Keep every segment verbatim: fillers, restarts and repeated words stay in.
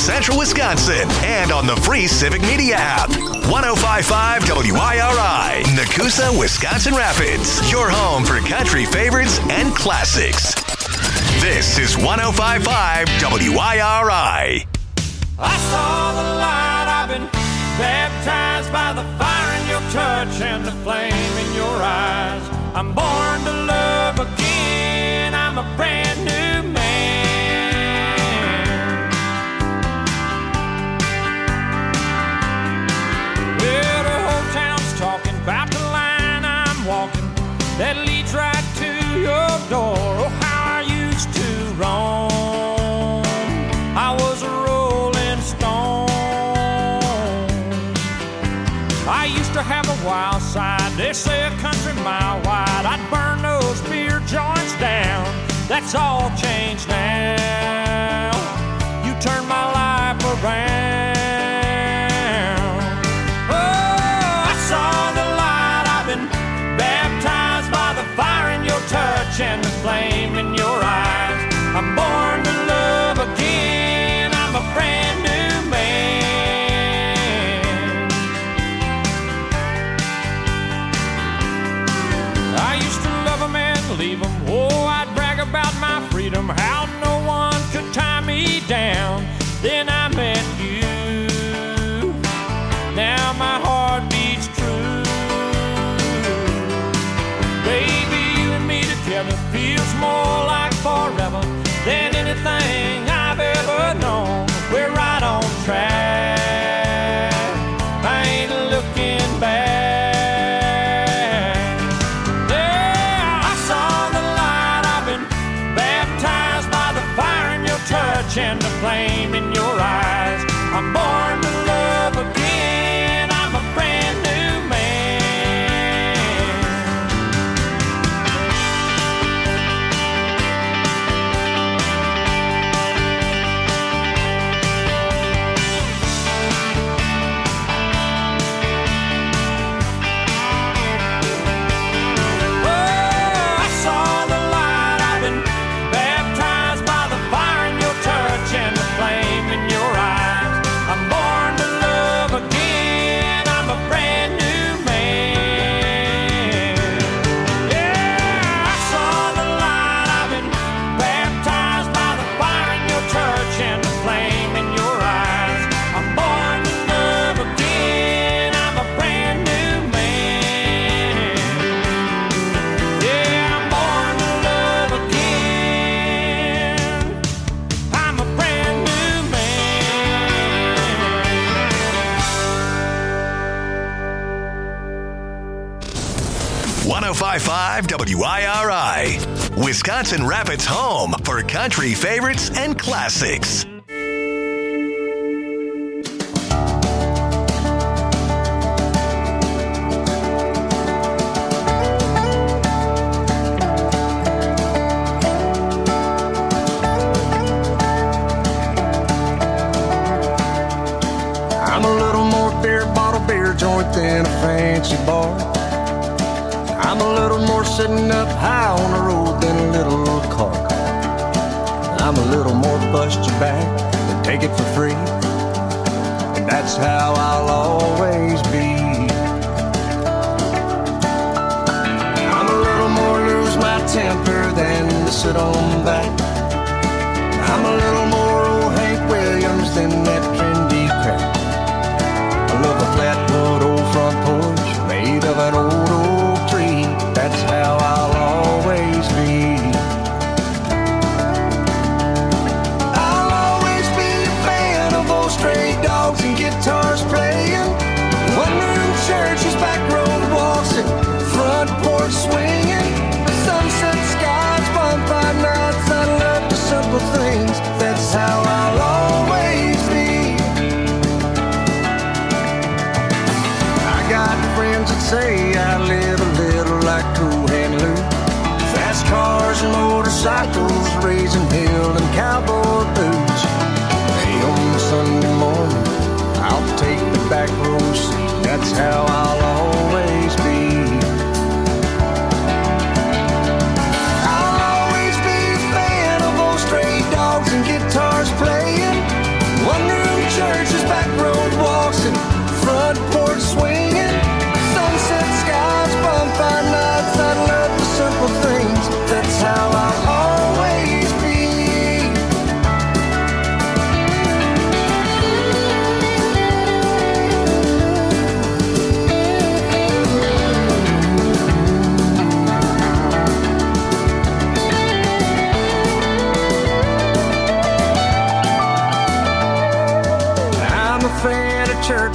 Central Wisconsin and on the free Civic Media app. one oh five point five W I R I, Nakusa, Wisconsin Rapids. Your home for country favorites and classics. This is one oh five point five W I R I. I saw the light, I've been baptized by the fire in your touch and the flame in your eyes. I'm born to love again, I'm a brand new man. Well, the whole town's talking about the line I'm walking that leads right to your door. Oh, how I used to roam, I was a rolling stone. I used to have a wild side, they say a country mile wide. I'd burn those beer joints down, that's all changed now. You turned my life around. Oh, I saw the light, I've been baptized by the fire in your touch and the flame in your eyes. I'm born to love again, I'm a brand new man. I used to love them and leave them. Oh, I'd brag about my freedom, how no one could tie me down. Then I met you, now my heart beats true. Baby, you and me together feels more like forever than anything I've ever known. We're right on track, I ain't looking back. And the flame in your eyes. I'm born to love again, I'm a brand new man. Oh, I saw the light, I've been baptized by the fire in your touch and the flame in your eyes. I'm born to love again, I'm a brand new man. Yeah, I saw the light, I've been baptized by the fire in your touch and the flame in your eyes. I'm born to love again, I'm a brand new man. Yeah, I'm born to love again, I'm a brand new man. one oh five point five W I R I, Wisconsin Rapids' home for country favorites and classics. I'm a little more beer bottle beer joint than a fancy bar. I'm a little more sitting up high on the road than a little car. I'm a little more bust your back than take it for free. And that's how I'll always be. I'm a little more lose my temper than to sit on back. I'm a little more old Hank Williams than that trendy crap. I love a flatwood old front porch made of an old oak tree. That's how I'll always be. I'll always be a fan of old stray dogs and guitars playing, one-room churches, back road waltzing, front porch swinging, sunset skies, bonfire nights. I love the simple things. That's how I'll always be. I got friends that say I live a little like Cool Hand Luke. Fast cars and motorcycles, raising hell and cowboy boots. Hey, on the Sunday morning, I'll take the back row seat. That's how I'll always be. I'll always be a fan of old stray dogs and guitars playing, one room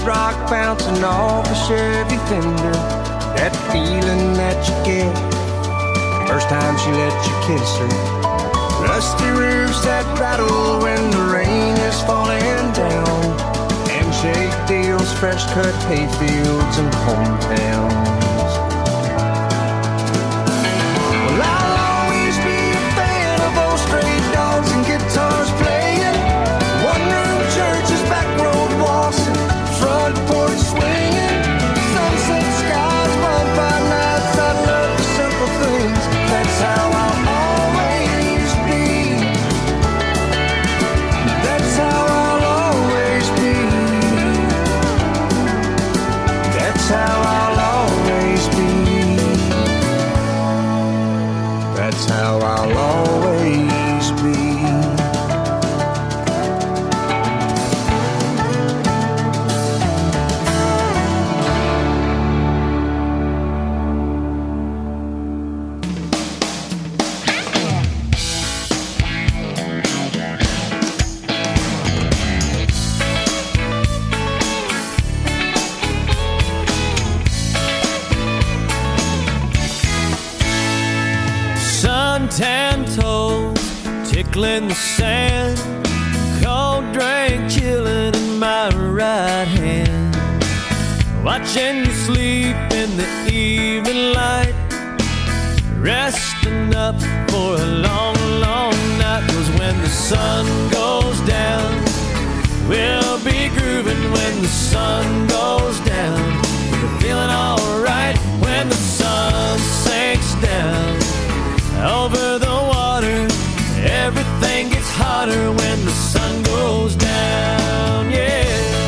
rock bouncing off a Chevy fender. That feeling that you get first time she let you kiss her. Rusty roofs that rattle when the rain is falling down. Handshake deals, fresh cut hayfields and hometowns. Well, I'll always be a fan of those stray dogs and guitars playing. One room churches, back road waltzing, front porch swinging. Sunset skies, bonfire nights, I love the simple things. That's how I'll always be. That's how I'll always be. That's how I'll always be. That's how I'll always be. Suntan toes tickling the sand, cold drink chilling in my right hand, watching you sleep in the evening light, resting up for a long, long night. 'Cause when the sun goes down, we'll be grooving. When the sun goes down, we're feeling alright. When the sun sinks down over the water, everything gets hotter when the sun goes down, yeah.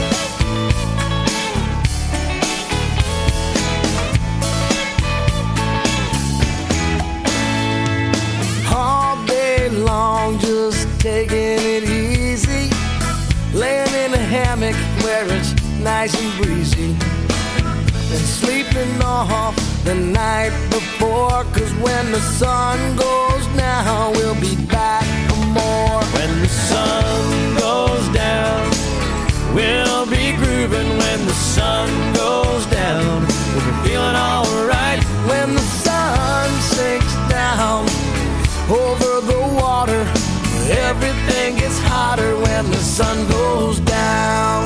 All day long, just taking it easy, laying in a hammock where it's nice and breezy, and sleeping off the night before. 'Cause when the sun goes down, we'll be back for more. When the sun goes down, we'll be grooving. When the sun goes down, we'll be feeling alright. When the sun sinks down over the water, everything gets hotter when the sun goes down.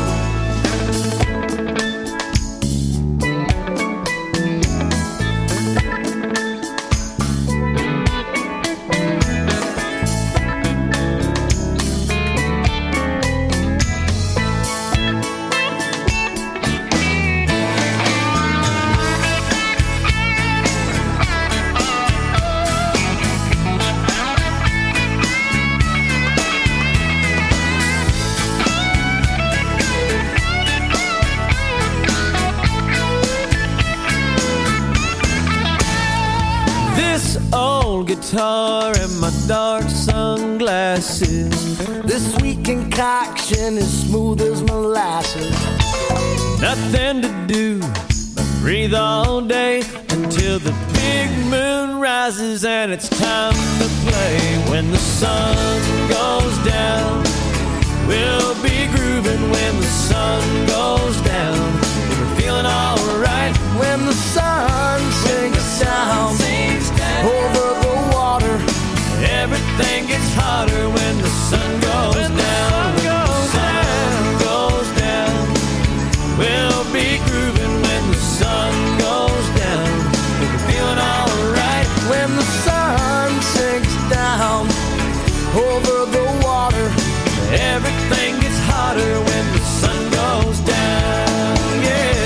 Guitar and my dark sunglasses. This sweet concoction is smooth as molasses. Nothing to do but breathe all day until the big moon rises and it's time to play. When the sun goes down, we'll be grooving. When the sun goes down, we're feeling alright. When the sun sinks down, sinks down over the water, everything gets hotter when the sun goes when down. The sun goes when the sun down. goes down, we'll be grooving. When the sun goes down, we're feeling alright. When the sun sinks down over the water, everything gets hotter when the sun goes down, yeah.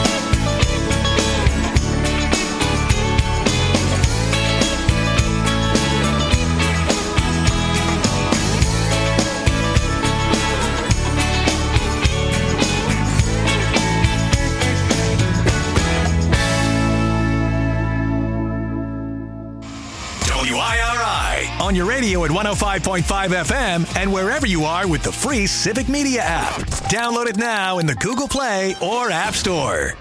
W I R I on your radio at one oh five point five F M and wherever you are with the free Civic Media app. Download it now in the Google Play or App Store.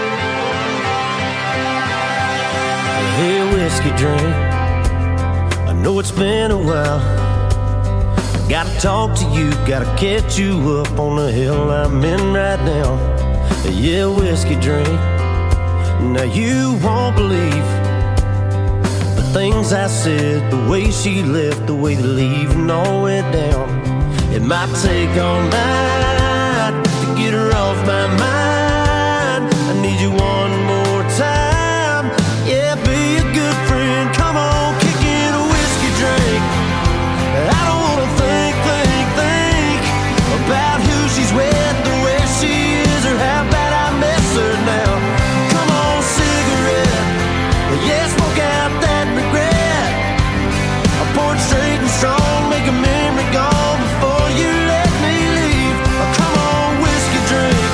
Hey, whiskey drink, know it's been a while. Gotta talk to you, gotta catch you up on the hill I'm in right now. Yeah, whiskey drink. Now you won't believe the things I said, the way she left, the way the leaving all went down. It might take all night to get her off my mind. I need you one more time. Yeah, be a good friend. Come on, kick in a whiskey drink. I don't wanna think, think, think about who she's with, or where she is, or how bad I miss her now. Come on, cigarette. Yeah, smoke out that regret. I pour it straight and strong, make a memory gone before you let me leave. Oh, come on, whiskey drink.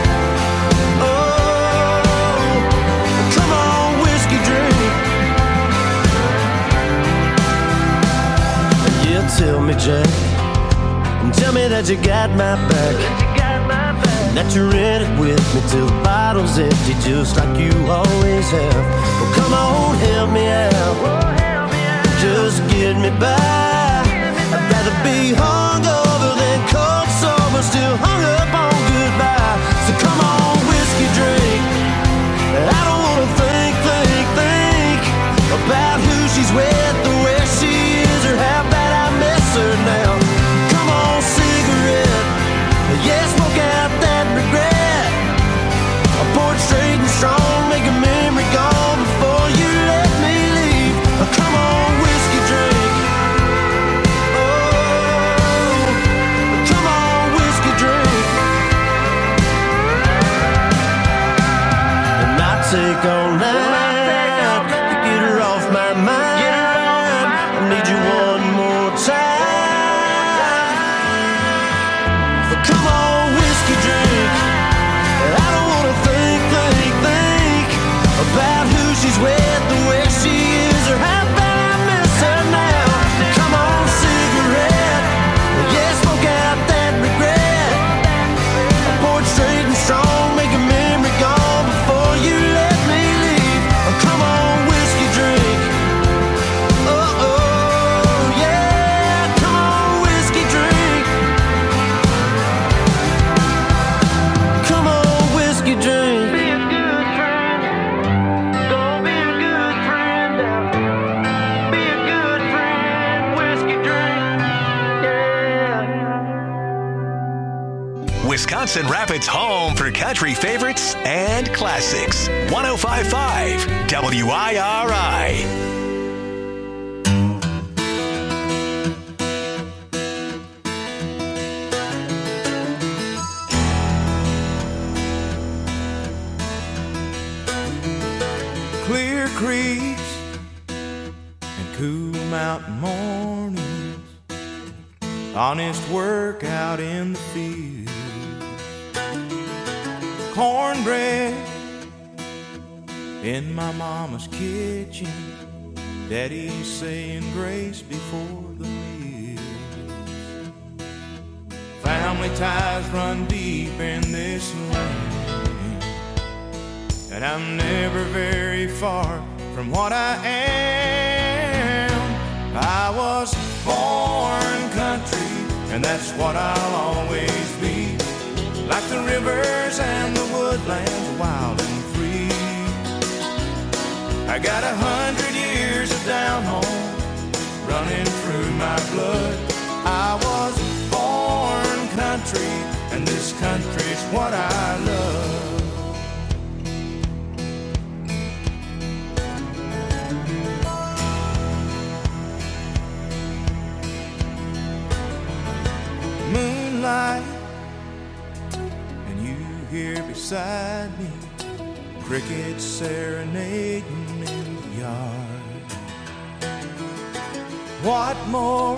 Oh, come on, whiskey drink. Yeah, tell me, Jack, tell me that you got my back, that you're in it with me till the bottle's empty, just like you always have. Well, come on, help me out, just get me by. I'd rather be hungover than cold sober, still hung up on goodbye. So come on, whiskey drink. I don't wanna think, think, think about who she's with, or where she is, or how bad I miss her now. Come on, cigarette. Yeah, smoke out that regret. I pour it straight and strong, make a memory gone before you let me leave. Oh, come on, whiskey drink. Oh, come on, whiskey drink. And I take all night to get her off my mind. I need you one more time. But come on, whiskey drink. I don't wanna think, think, think about who she's with, or where she is, or how bad I miss her now. Come on, cigarette. Yeah, smoke out that regret. I pour it straight and strong, make a memory gone before you let me leave. Oh, come on, whiskey drink. Oh, oh, yeah, come on, whiskey drink. Come on, whiskey drink. Be a good friend. Gonna be a good friend. Be a good friend. Whiskey drink. Yeah. Wisconsin Rapids' home for country favorites and classics. one oh five point five W I R I. Clear creeks and cool mountain mornings, honest work out in the field, cornbread in my mama's kitchen, daddy's saying grace before the meal. Family ties run deep in this land, and I'm never very far from what I am. I was born country, and that's what I'll always be. Like the rivers and the woodlands, wild and free. I got a hundred years of down home running through my blood. I was born country, and this country's what I love. Moonlight, and you here beside me, crickets serenading in the yard. What more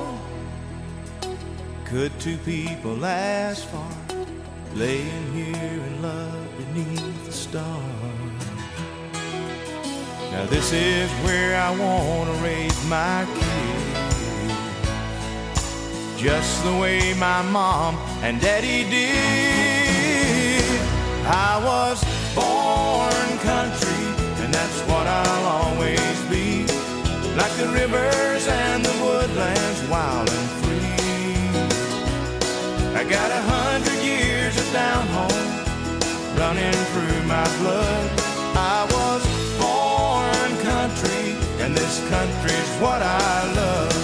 could two people ask for, laying here in love beneath the stars? Now this is where I want to raise my kids, just the way my mom and daddy did. I was born country, and that's what I'll always be. Like the rivers and running through my blood. I was born country, and this country's what I love.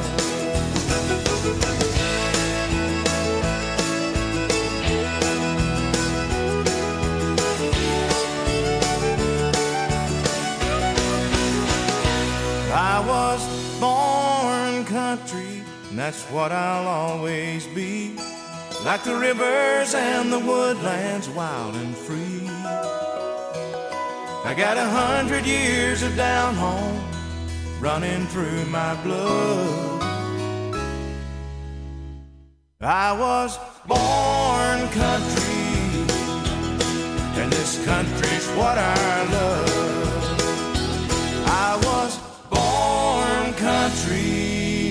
I was born country, and that's what I'll always be. Like the rivers and the woodlands, wild and free. I got a hundred years of down home running through my blood. I was born country, and this country's what I love. I was born country.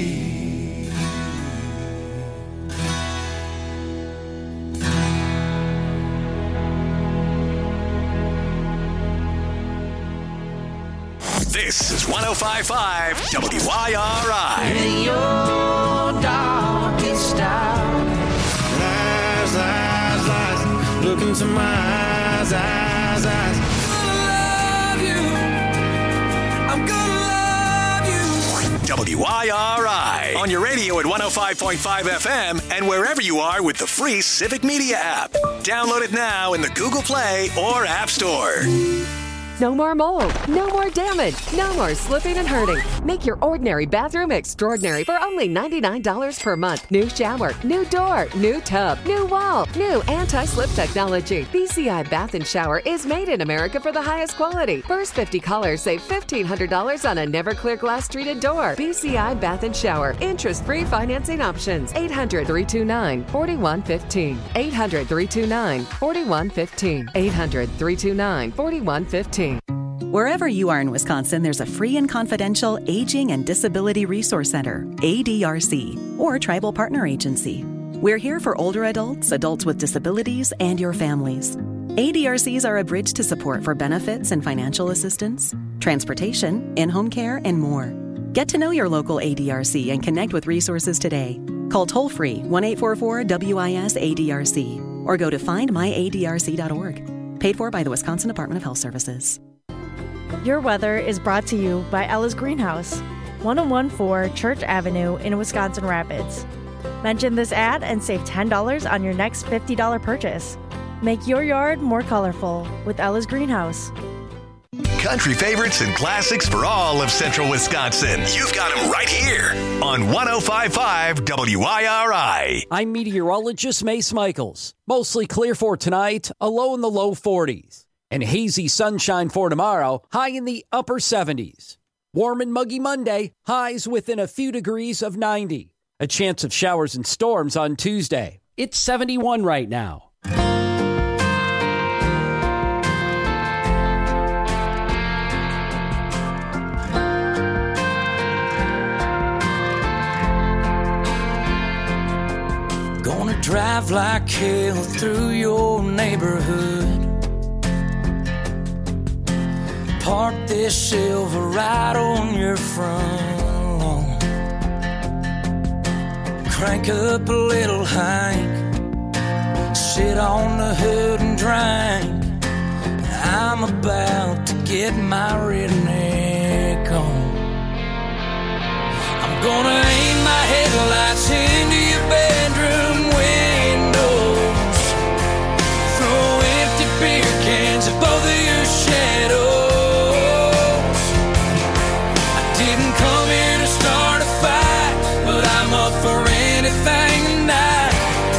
This is one oh five point five W I R I. In your darkest hour, lies, lies, lies, look into my eyes, eyes, eyes. I'm gonna love you. I'm gonna love you. W I R I. On your radio at one oh five point five F M and wherever you are with the free Civic Media app. Download it now in the Google Play or App Store. No more mold, no more damage, no more slipping and hurting. Make your ordinary bathroom extraordinary for only ninety-nine dollars per month. New shower, new door, new tub, new wall, new anti-slip technology. B C I Bath and Shower is made in America for the highest quality. First fifty callers save fifteen hundred dollars on a Never-Clear glass treated door. B C I Bath and Shower. Interest-free financing options. eight hundred, three two nine, four one one five. eight hundred, three two nine, four one one five. eight hundred, three two nine, four one one five. Wherever you are in Wisconsin, there's a free and confidential Aging and Disability Resource Center, A D R C, or Tribal Partner Agency. We're here for older adults, adults with disabilities, and your families. A D R Cs are a bridge to support for benefits and financial assistance, transportation, in-home care, and more. Get to know your local A D R C and connect with resources today. Call toll-free one eight four four W I S A D R C or go to find my A D R C dot org. Paid for by the Wisconsin Department of Health Services. Your weather is brought to you by Ella's Greenhouse, ten fourteen Church Avenue in Wisconsin Rapids. Mention this ad and save ten dollars on your next fifty dollars purchase. Make your yard more colorful with Ella's Greenhouse. Country favorites and classics for all of central Wisconsin. You've got them right here on one oh five point five W I R I. I'm meteorologist Mace Michaels. Mostly clear for tonight, a low in the low forties. And hazy sunshine for tomorrow, high in the upper seventies. Warm and muggy Monday, highs within a few degrees of ninety. A chance of showers and storms on Tuesday. It's seventy-one right now. Gonna drive like hell through your neighborhood. Park this silver right on your front lawn. Crank up a little Hank, sit on the hood and drink. I'm about to get my redneck on. I'm gonna aim my headlights into your bedroom windows. Throw empty beer cans at both of your shadows. For anything tonight.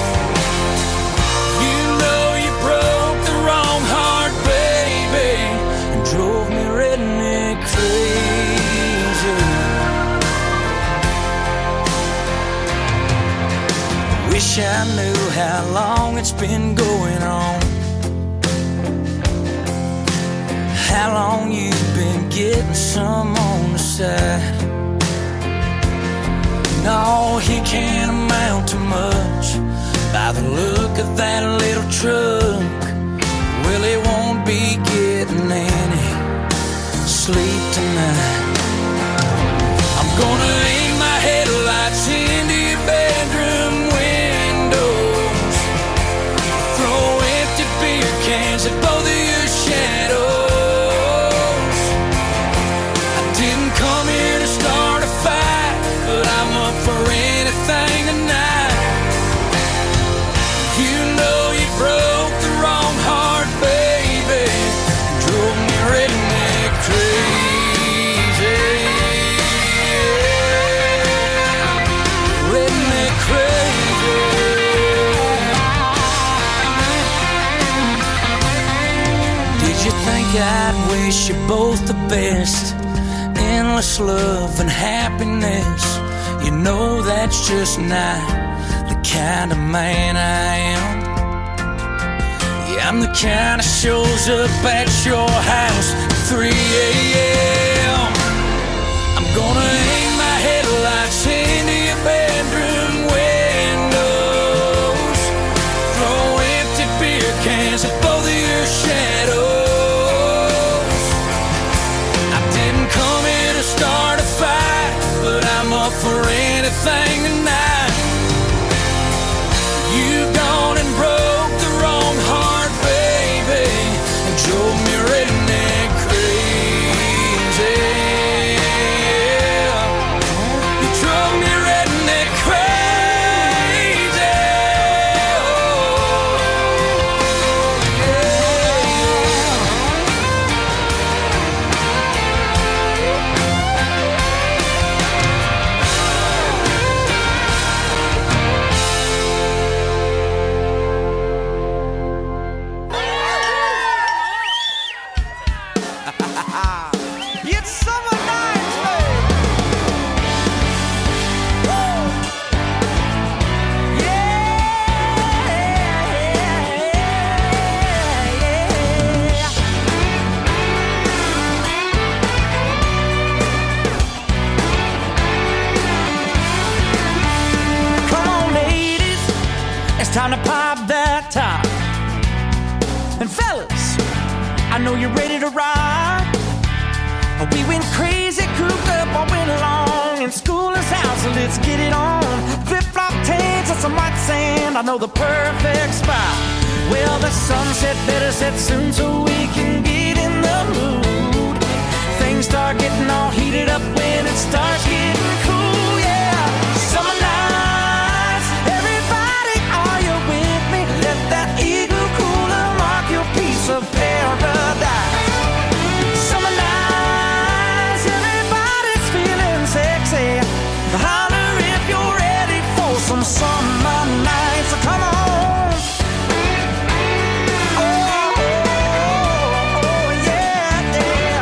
You know you broke the wrong heart, baby, and drove me redneck crazy. Wish I knew how long it's been going on, how long you've been getting some on the side. No, he can't amount to much by the look of that little truck. Well, he won't be getting any sleep tonight. I'm gonna aim my headlights into your bedroom windows. Throw empty beer cans at both of your shadows. I didn't come here to start a fight, but I'm up for anything tonight. You know you broke the wrong heart, baby, drove me redneck crazy. Redneck crazy. Did you think I'd wish you both the best? Endless love and happiness. You know that's just not the kind of man I am. Yeah, I'm the kind that shows up at your house at three a.m. I'm gonna hang my headlights into your bedroom windows, throw empty beer cans at both of your shadows. I didn't come here to start a fight, but I'm up for anything tonight. You've gone and broke the wrong heart, baby, and drove me redneck crazy. You drove me redneck crazy. Oh, it's summer nights, babe. Woo! Yeah. Come on, ladies, it's time to pop that top. And fellas, I know you're ready to ride. We went crazy, cooped up all winter long, and school is out, so let's get it on. Flip-flop tanks and some white sand, I know the perfect spot. Well, the sunset better set soon so we can get in the mood. Things start getting all heated up when it starts getting cool, yeah. Summer nights, everybody, are you with me? Let that eagle cooler mark your piece of paradise. Summer nights, everybody's feeling sexy. Holler if you're ready for some summer nights. So come on. Oh, oh, yeah, yeah.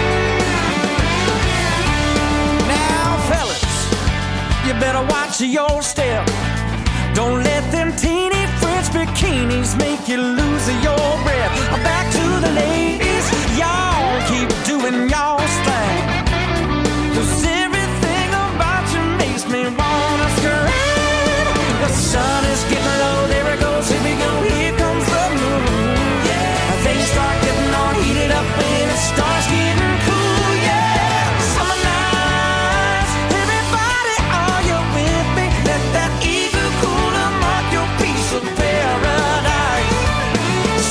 Now, fellas, you better watch your step. Don't let them teeny French bikinis make you lose your breath. Back to the ladies, y'all keep doing y'all's thing. 'Cause everything about you makes me wanna scream. The sun is getting low, there it goes, here we go, here comes the moon. Yeah, things start getting all heated up when it starts getting cool. Yeah, summer nights, everybody, are you with me? Let that eagle cooler mark your piece of paradise.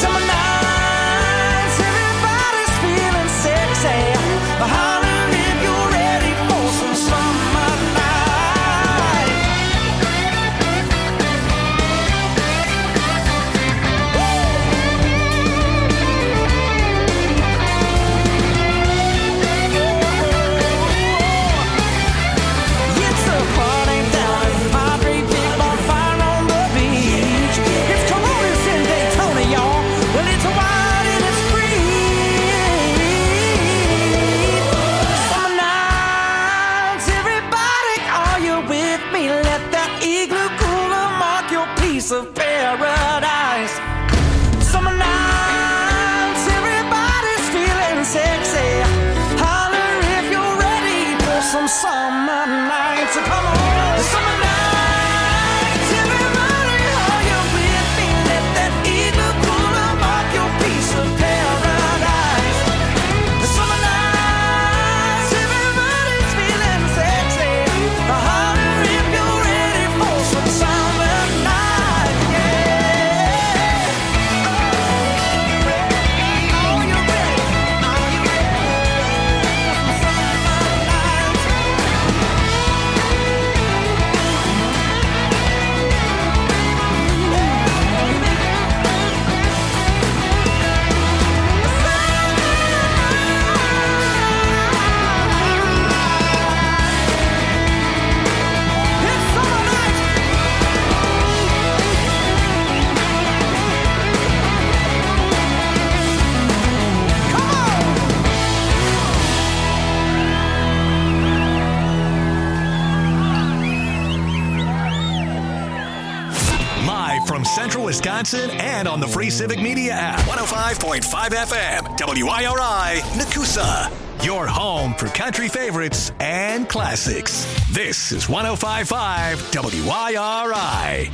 Wisconsin, and on the free Civic Media app. one oh five point five F M, W I R I, Nakusa. Your home for country favorites and classics. This is one oh five point five W I R I.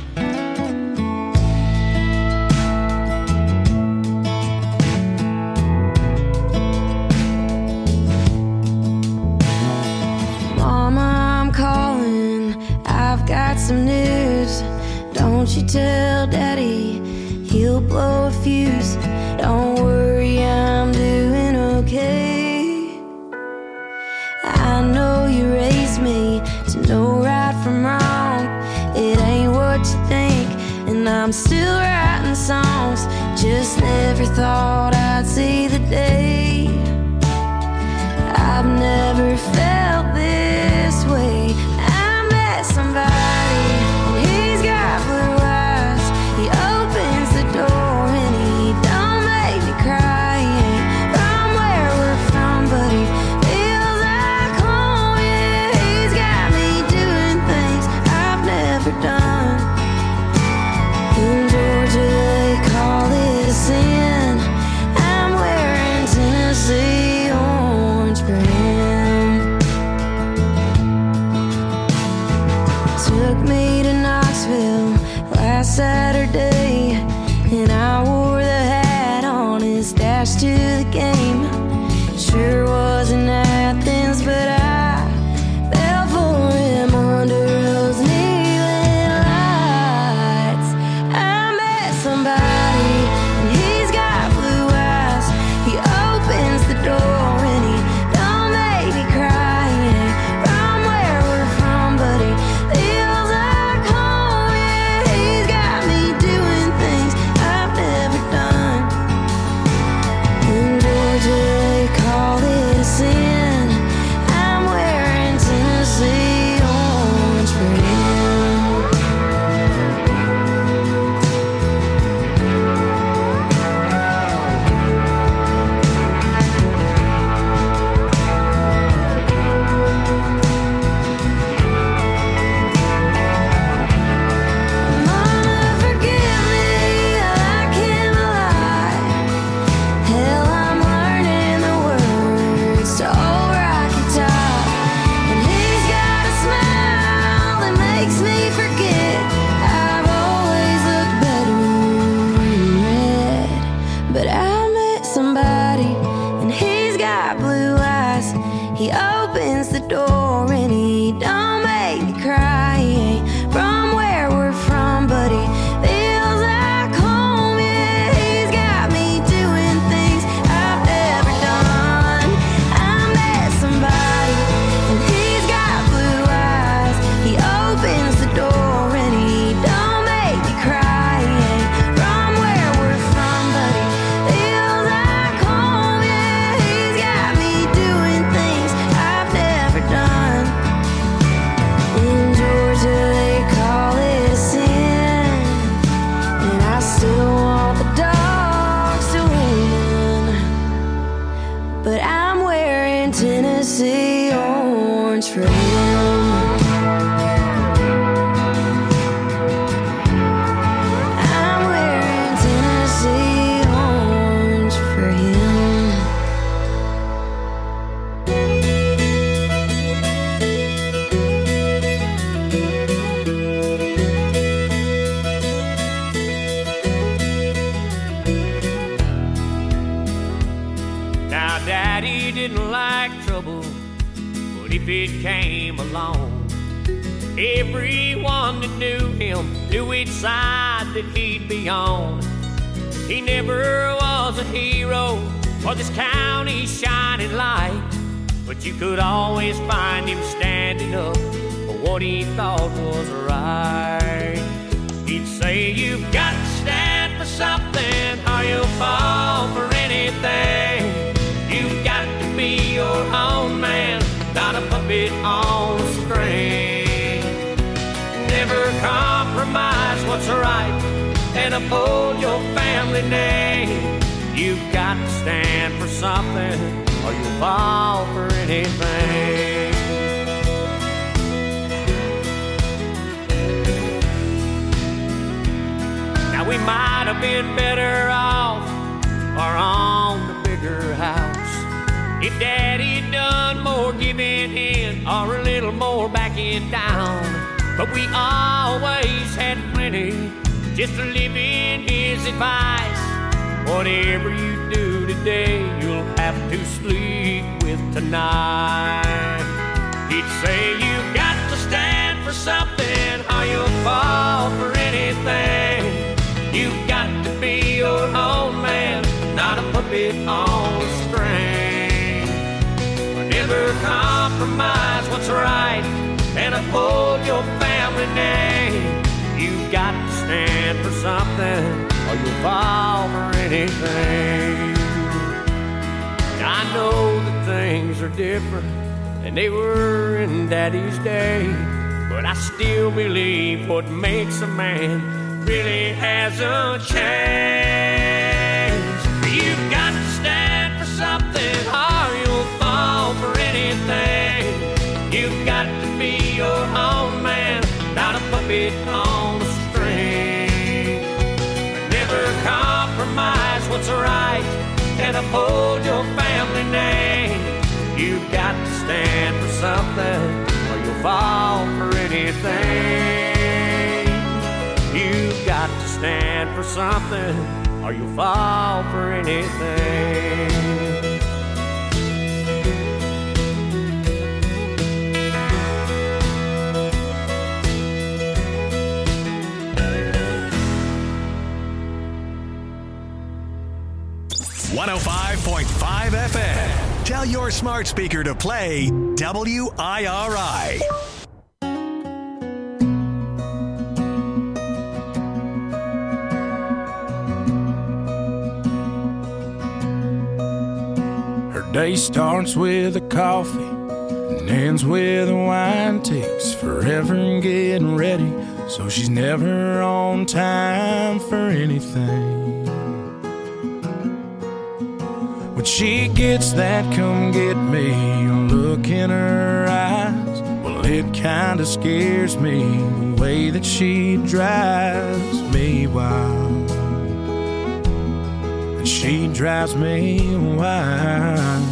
I've got some news. Don't you tell Daddy, he'll blow a fuse. Don't worry, I'm doing okay. I know you raised me to know right from wrong. It ain't what you think, and I'm still writing songs. Just never thought I'd see the day. I've never felt this way. Somebody, and he's got blue eyes. He opens the door and he don't make me cry. He ain't from where we're from, but he feels like home. Yeah, he's got me doing things I've never done. In Georgia they call it a sin. I'm wearing Tennessee orange for him. Took me to Knoxville last Saturday, and I wore the hat on his dash to the game. Sure wasn't Athens, but I fell for him under those neon lights. I met somebody, and he's got blue eyes. He opens the door and he don't make me cry. He ain't from where we're from, but he feels like home. Yeah, he's got me doing things I've never done. In Georgia they call it a sin. I'm wearing Tennessee orange for him. Mama, forgive me, I can't lie. Hell, I'm learning the words to Old Rocky Top. And he's got a smile that makes me forget I've always looked better in red. But I met somebody, and he's got blue eyes. He opens the door and he don't make me cry. He ain't from where we're from, but he feels like home. Yeah, he's got me doing things I've never done. I met somebody, and he's got blue eyes. He opens the door and he don't make me cry. He ain't from where we're from, but he feels like home. Yeah, he's got me doing things I've never done. In Georgia they call it a sin, and I still want the dogs to win. But I'm wearing Tennessee orange for him. I'm wearing Tennessee orange for him. Now, Daddy didn't like trouble, but if it came along, everyone that knew him knew which side that he'd be on. He never was a hero or this county's shining light, but you could always find him standing up for what he thought was right. He'd say, you've got to stand for something or you'll fall for anything. You've got to be your own man, not a puppet on a string. Never compromise what's right and uphold your family name. You've got to stand for something or you'll fall for anything. Now we might have been better off or on the bigger house. If Daddy done more giving in or a little more backing down. But we always had plenty just to live in his advice. Whatever you do today, you'll have to sleep with tonight. He'd say you got to stand for something or you'll fall for anything. You've got to be your own man, not a puppet on a string. Never compromise what's right and uphold your family name. You've got to stand for something or you'll fall for anything. I know that things are different than they were in Daddy's day, but I still believe what makes a man really hasn't changed. You've got to stand for something or you'll fall for anything. You've got to be your own man, not a puppet on a string. Never compromise what's right and uphold your family name. You've got to stand for something or you'll fall for anything. You've got to stand for something or you'll fall for anything. one oh five point five F M. Tell your smart speaker to play W I R I. Her day starts with a coffee and ends with a wine. Takes forever getting ready, so she's never on time for anything. When she gets that come get me look in her eyes, well, it kinda scares me the way that she drives me wild. And she drives me wild.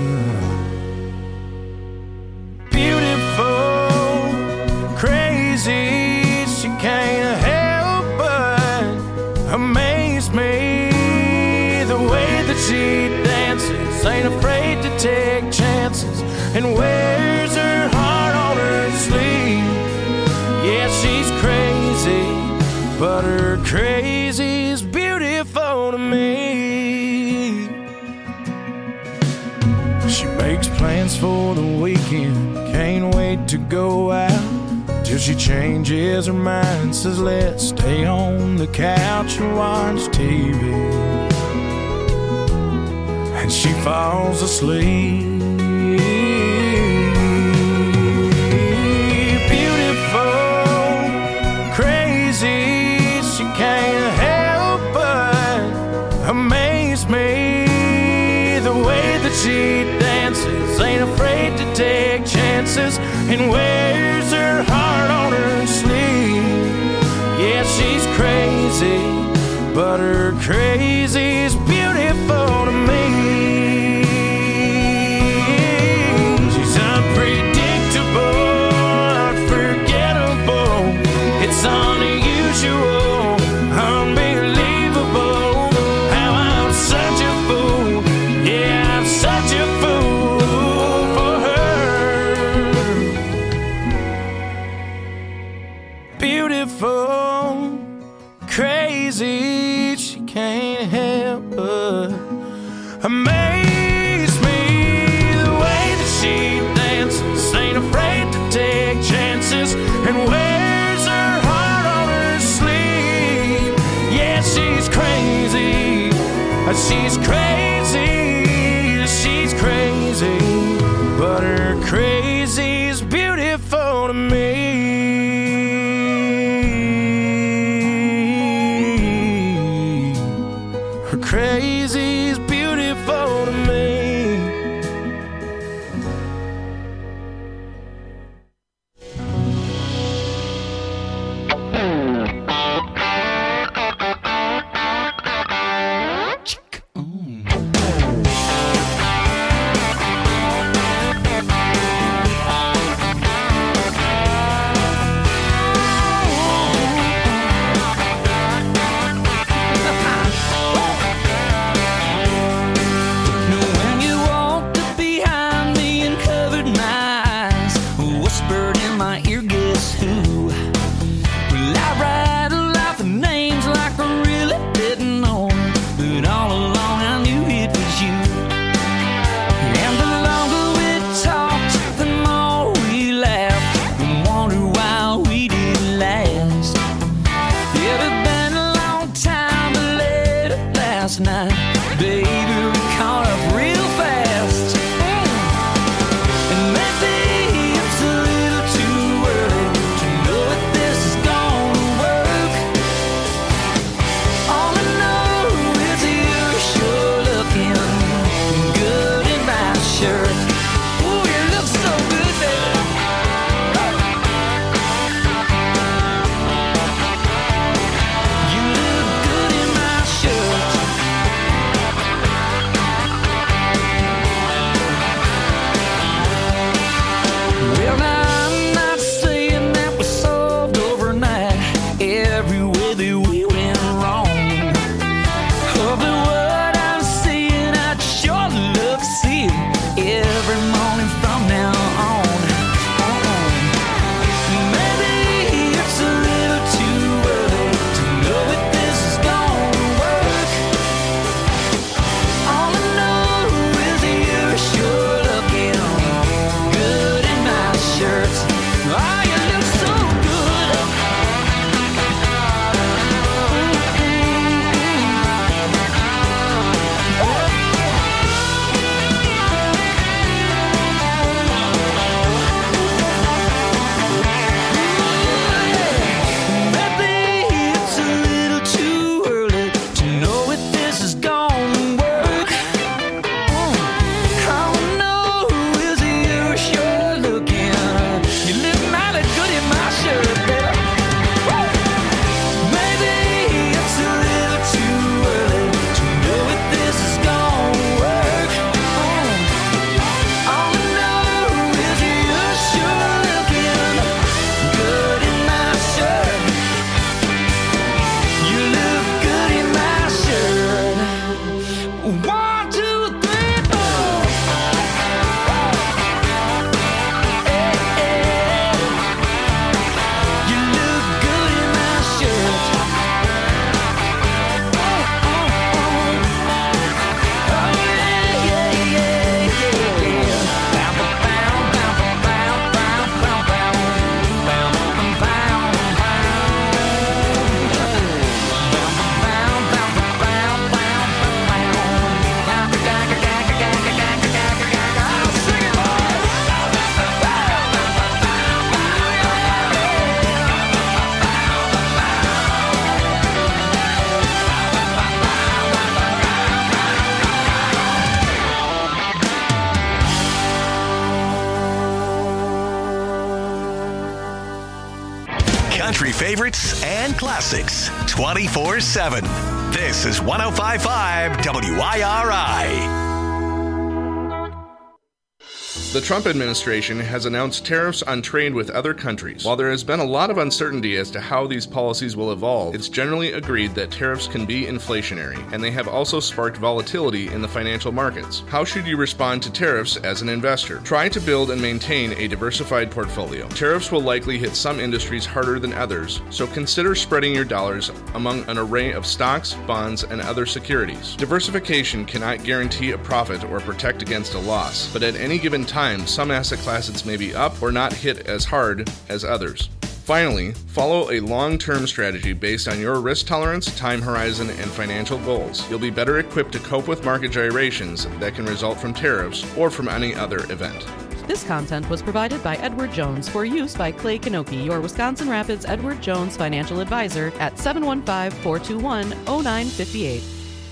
Beautiful, crazy, she can't help but amaze me. The way that she dances, ain't afraid to take chances, and wears her heart on her sleeve. Yeah, she's crazy, but her crazy's beautiful to me. She makes plans for the weekend, can't wait to go out, till she changes her mind, says let's stay on the couch and watch T V. And she falls asleep. Beautiful, crazy, she can't help but amaze me. The way that she dances, ain't afraid to take chances, and wears her heart on her sleeve. Yeah, she's crazy, but her crazy's beautiful to me. She's unpredictable, unforgettable. It's unusual, unbelievable. How I'm such a fool. Yeah, I'm such a fool for her. Beautiful, crazy, she can't help but amaze me. The way that she dances, ain't afraid to take chances, and wears her heart on her sleeve. Yeah, she's crazy, she's crazy, she's crazy, but her crazy's beautiful to me. Crazy's beautiful to me. country favorites and classics twenty-four seven. This is one oh five point five W I R I. The Trump administration has announced tariffs on trade with other countries. While there has been a lot of uncertainty as to how these policies will evolve, it's generally agreed that tariffs can be inflationary, and they have also sparked volatility in the financial markets. How should you respond to tariffs as an investor? Try to build and maintain a diversified portfolio. Tariffs will likely hit some industries harder than others, so consider spreading your dollars among an array of stocks, bonds, and other securities. Diversification cannot guarantee a profit or protect against a loss, but at any given time, some asset classes may be up or not hit as hard as others. Finally, follow a long-term strategy based on your risk tolerance, time horizon, and financial goals. You'll be better equipped to cope with market gyrations that can result from tariffs or from any other event. This content was provided by Edward Jones for use by Clay Kanoki, your Wisconsin Rapids Edward Jones financial advisor at seven one five, four two one, zero nine five eight.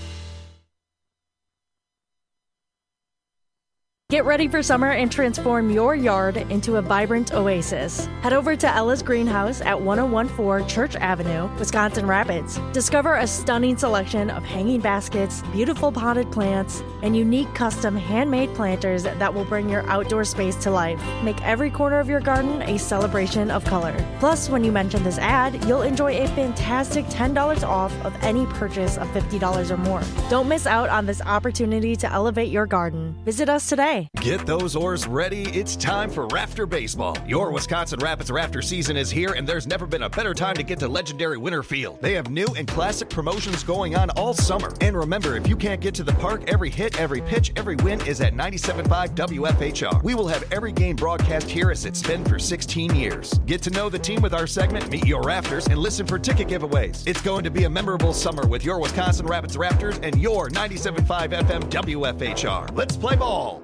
Get ready for summer and transform your yard into a vibrant oasis. Head over to Ella's Greenhouse at ten fourteen Church Avenue, Wisconsin Rapids. Discover a stunning selection of hanging baskets, beautiful potted plants, and unique custom handmade planters that will bring your outdoor space to life. Make every corner of your garden a celebration of color. Plus, when you mention this ad, you'll enjoy a fantastic ten dollars off of any purchase of fifty dollars or more. Don't miss out on this opportunity to elevate your garden. Visit us today. Get those oars ready. It's time for Rafter Baseball. Your Wisconsin Rapids Rafter season is here, and there's never been a better time to get to legendary Winter Field. They have new and classic promotions going on all summer. And remember, if you can't get to the park, every hit, every pitch, every win is at ninety-seven point five W F H R. We will have every game broadcast here as it's been for sixteen years. Get to know the team with our segment, Meet Your Rafters, and listen for ticket giveaways. It's going to be a memorable summer with your Wisconsin Rapids Rafters and your ninety-seven point five F M W F H R. Let's play ball.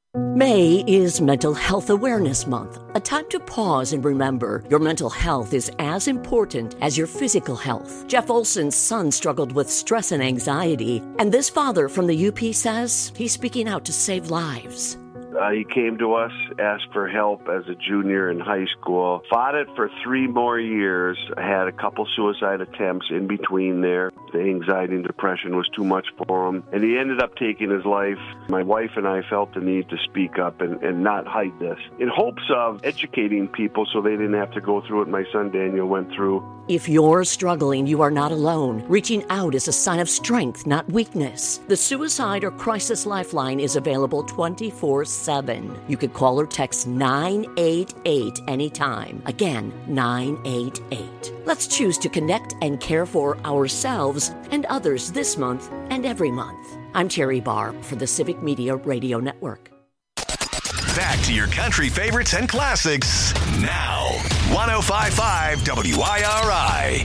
May is Mental Health Awareness Month, a time to pause and remember your mental health is as important as your physical health. Jeff Olson's son struggled with stress and anxiety, and this father from the U P says he's speaking out to save lives. Uh, he came to us, asked for help as a junior in high school, fought it for three more years, had a couple suicide attempts in between there. The anxiety and depression was too much for him, and he ended up taking his life. My wife and I felt the need to speak up and, and not hide this, in hopes of educating people so they didn't have to go through what my son Daniel went through. If you're struggling, you are not alone. Reaching out is a sign of strength, not weakness. The Suicide or Crisis Lifeline is available twenty-four seven. You could call or text nine eight eight anytime. Again, nine eight eight. Let's choose to connect and care for ourselves and others this month and every month. I'm Terry Barr for the Civic Media Radio Network. Back to your country favorites and classics now. one oh five point five W I R I.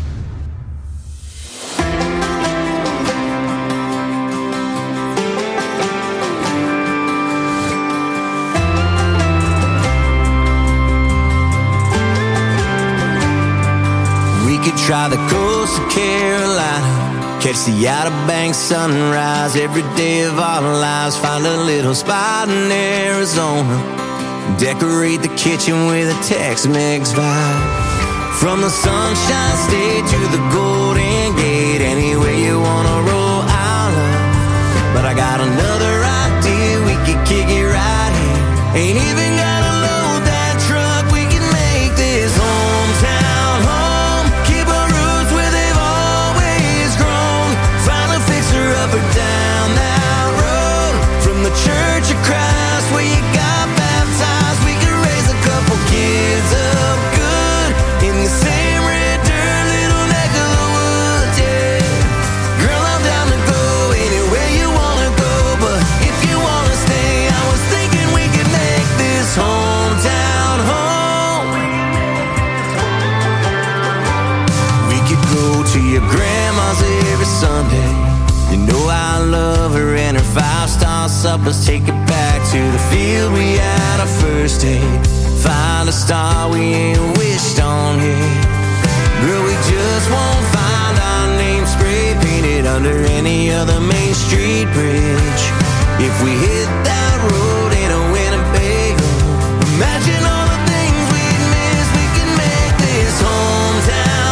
We could try the coast of Carolina, catch the Outer Banks sunrise every day of our lives. Find a little spot in Arizona, decorate the kitchen with a Tex-Mex vibe. From the Sunshine State to the Golden Gate, anywhere you wanna roll, I'll love. But I got another idea, we could kick it right here. Ain't even gotta load that truck, we can make this hometown home. Keep our roots where they've always grown. Find a fixer up or down that road. From the Church of Christ where you got baptized, we could raise a couple kids up good in the same red dirt little neck of the woods, yeah. Girl, I'm down to go anywhere you wanna go, but if you wanna stay, I was thinking we could make this hometown home. We could go to your grandma's every Sunday. You know I love her and her five-star suppers. Take it back to the field we had our first date. Find a star we ain't wished on here. Girl, we just won't find our name spray painted under any other Main Street bridge. If we hit that road in a Winnebago, imagine all the things we'd miss. We can make this hometown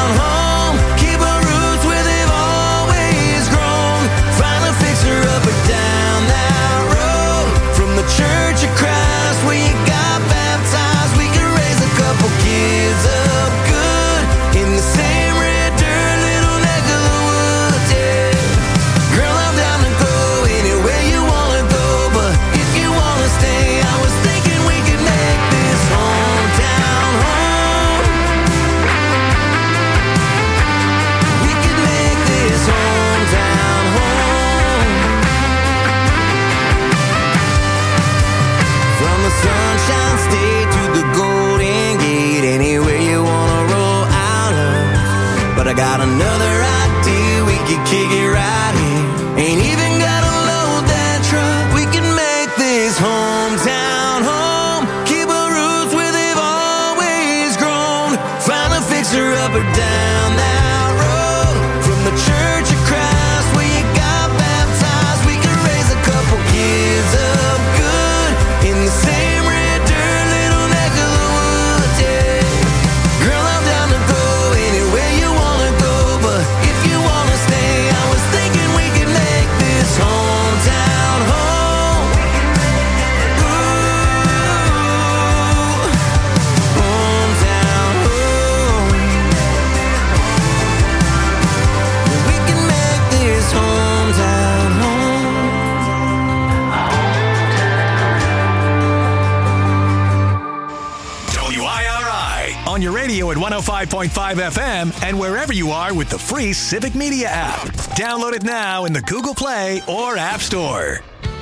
one oh five point five F M and wherever you are with the free Civic Media app. Download it now in the Google Play or App Store.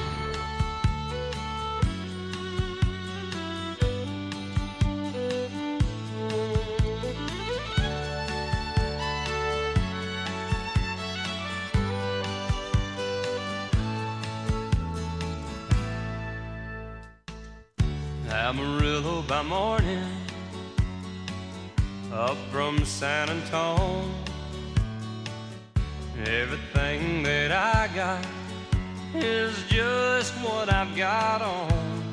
Amarillo by morning, up from San Antone. Everything that I got is just what I've got on.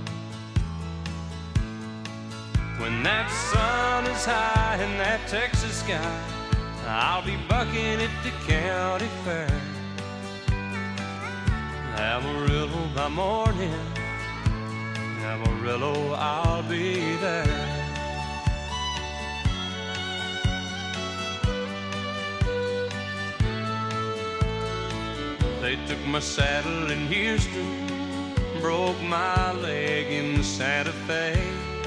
When that sun is high in that Texas sky, I'll be bucking at the county fair. Amarillo by morning, Amarillo, I'll be there. They took my saddle in Houston, broke my leg in Santa Fe,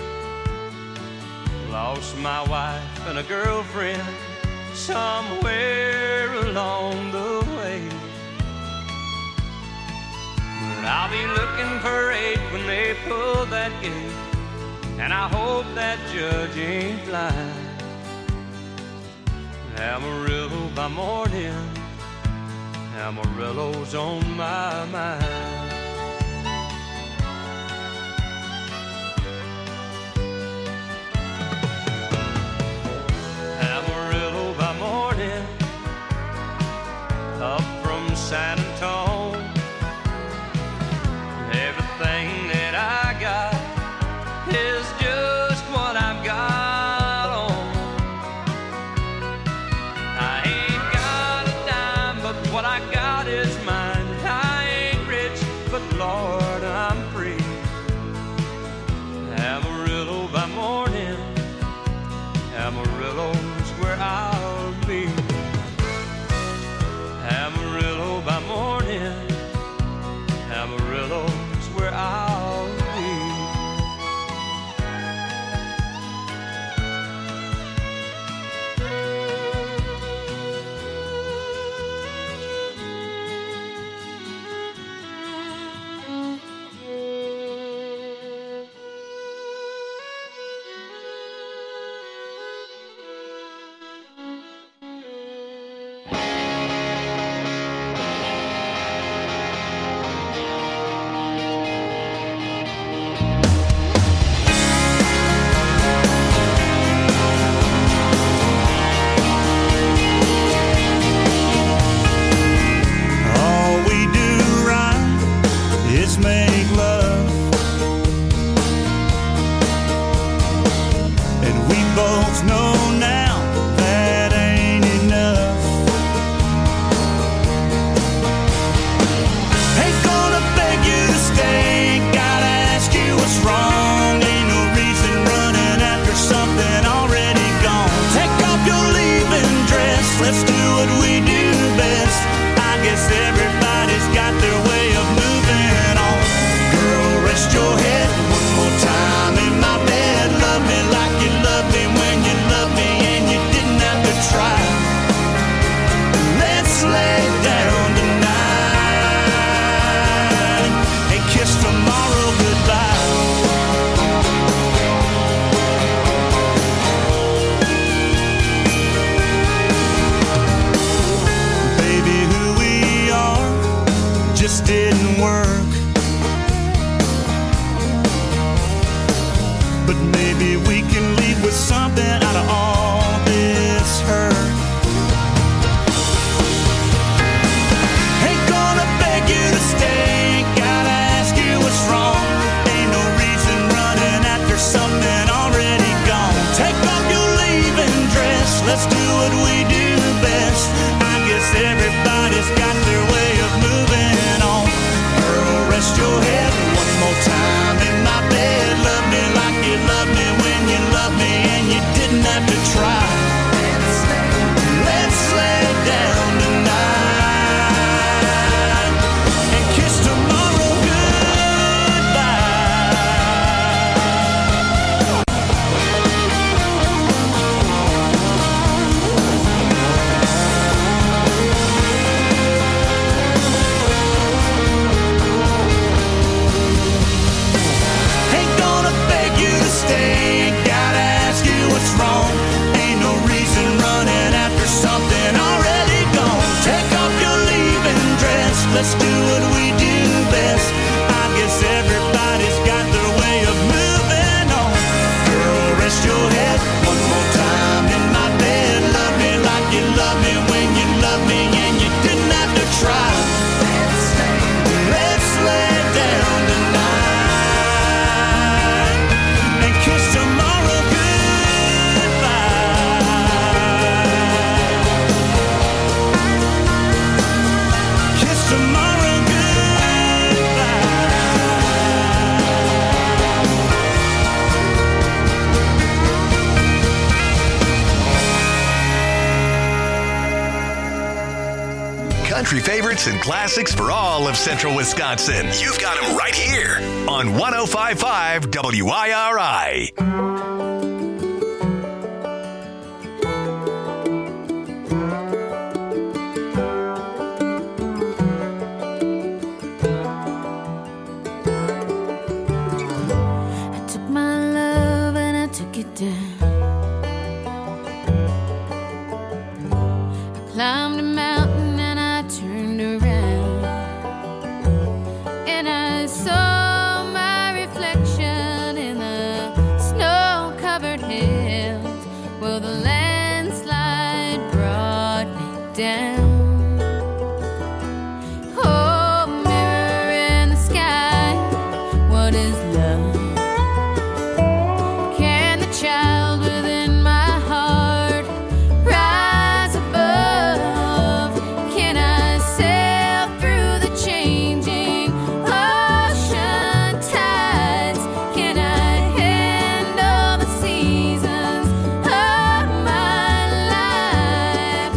lost my wife and a girlfriend somewhere along the way. But I'll be looking for eight when they pull that gate, and I hope that judge ain't blind. Amarillo by morning, Amarillo's on my mind. Amarillo by morning, up from San Antone. Everything that I got is just what I've got on. I ain't got a dime, but what I got is mine. I ain't rich, but Lord, I'm free. Amarillo by morning, Amarillo's where I'll be. Amarillo by morning, Amarillo's where I'll be. favorites and classics for all of Central Wisconsin. You've got them right here on one oh five point five W I R I. Climbed a mountain and I turned around, and I saw my reflection in the snow-covered hills. Well, the landslide brought me down. Oh, mirror in the sky, what is love? Can the child within my heart rise above? Can I sail through the changing ocean tides? Can I handle the seasons of my life?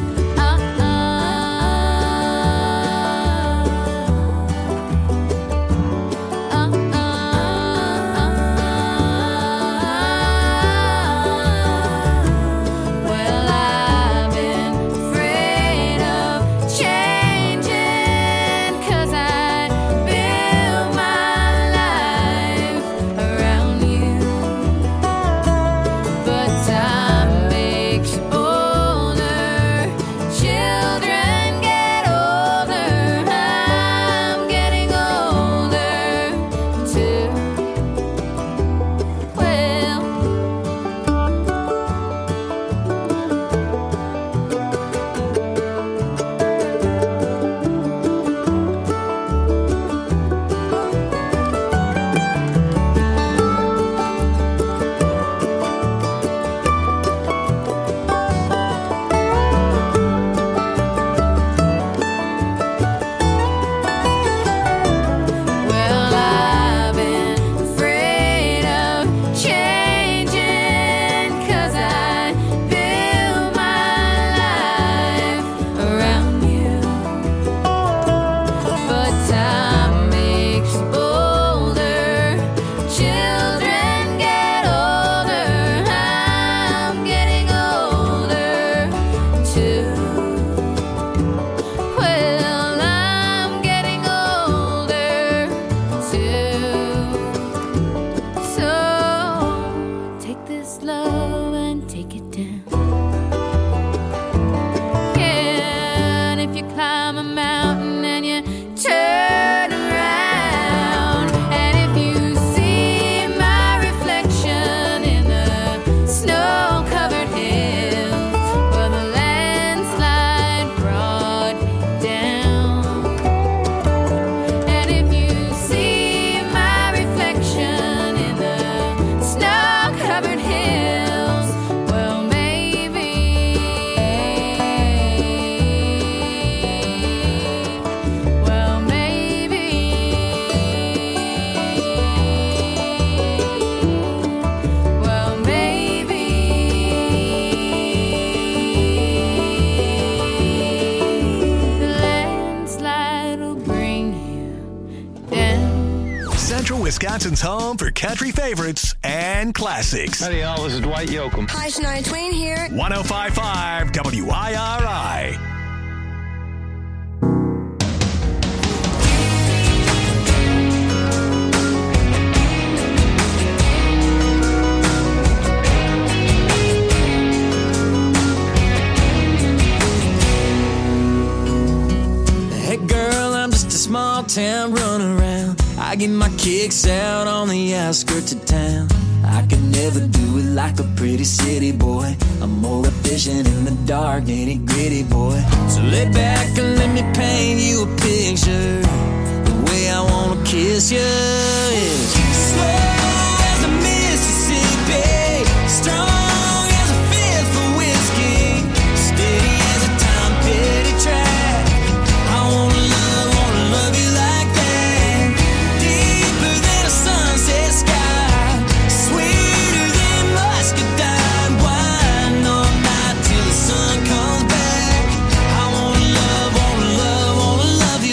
Well, I've been afraid of changing, 'cause I built my life around you. But time makes you older, children get older, I'm getting older too. Well, well, I've been afraid of changing, 'cause I built my life around you. But time makes you older, children get older, I'm getting older too. Well, I'm getting older too. So take this love and take it down. Yeah, and if you climb a mountain and you turn around, and if you see my reflection in the snow-covered hills, well, the landslide brought me down. And if you see my reflection in the snow-covered hills, well, maybe, well, maybe, well, maybe the landslide will bring you down. Central Wisconsin's home for country favorites and classics. Howdy, y'all. This is Dwight Yoakam. Hi, Shania Twain here. one oh five point five W I R I. Hey girl, I'm just a small town running around. I get my kicks out on the outskirts of town. I can never do it like a pretty city boy. I'm more efficient in the dark, nitty gritty boy. So lay back and let me paint you a picture. The way I wanna kiss you is slow as a Mississippi, strong as a fifth of whiskey, steady as a Tom Petty track. I wanna love, wanna love you like that, deeper than a sunset sky, sweeter than muscadine wine, all night till the sun comes back. I wanna love, wanna love, wanna love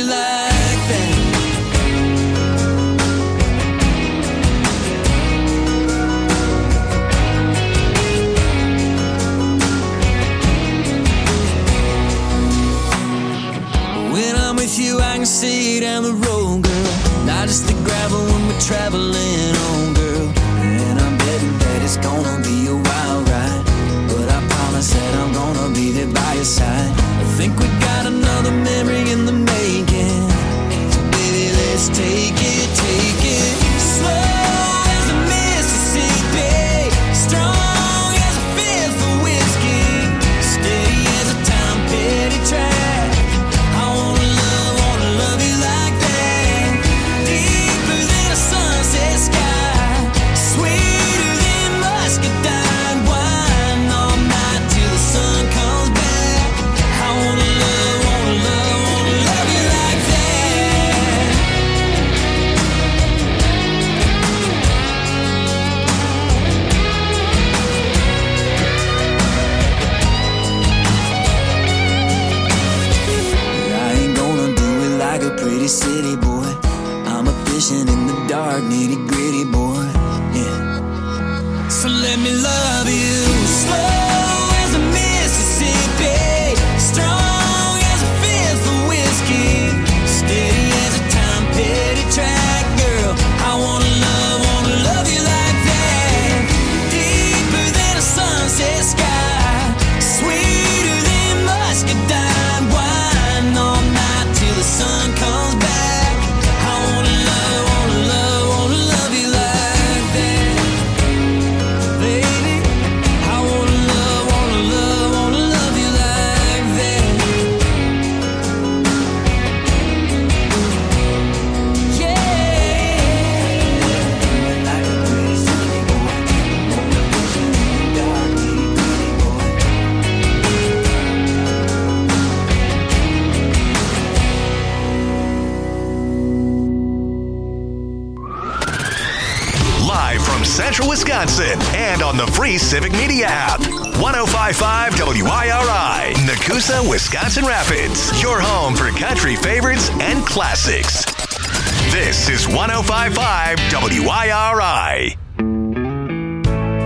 traveling on, girl. And I'm betting that it's gonna be a wild ride, but I promise that I'm gonna be there by your side. I think we got another memory in the making, so baby, let's take it, take it slow as the Mississippi, strong as a fifth of whiskey, steady as a Tom Petty track. I wanna love, wanna love you like that, deeper than a sunset sky, sweeter than muscadine wine, all night till the sun comes back. I wanna love, wanna love, wanna love you like that. I ain't gonna do it like a pretty city boy. I'm a fishing in the dark, nitty gritty boy. Yeah. So let me love you slow as the Mississippi, strong as a fifth of whiskey, steady as a Tom Petty track, girl. I wanna love, wanna love you like that, deeper than a sunset sky, sweeter than muscadine wine, all night till the sun comes back. I wanna love, wanna love, wanna love you like that, baby. I wanna love, wanna love, wanna love you like that. Live from Central Wisconsin and on the free Civic Media app. one oh five point five W I R I, Nakusa, Wisconsin Rapids. Your home for country favorites and classics. This is one oh five point five W I R I.